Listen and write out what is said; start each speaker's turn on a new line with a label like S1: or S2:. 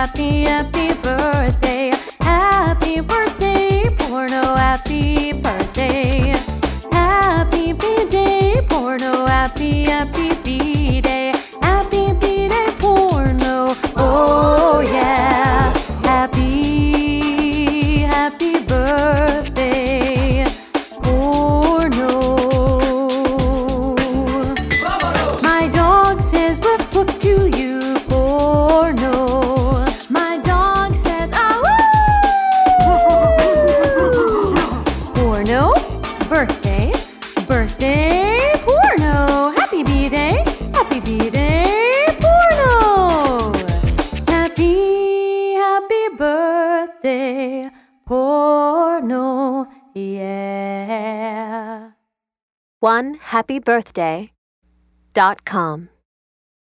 S1: happy, happy birthday. Happy birthday, Porno, happy birthday. Happy B-Day, Porno, happy, happy B-Day. Happy B-Day, Porno, oh yeah. Happy, happy birthday, Porno. My dog says woof woof to you, Porno. My dog says ah woo. Porno, birthday, birthday, Porno. Happy B-Day, happy B-Day, Porno. Happy, happy birthday, Porno, yeah.
S2: OneHappyBirthday.com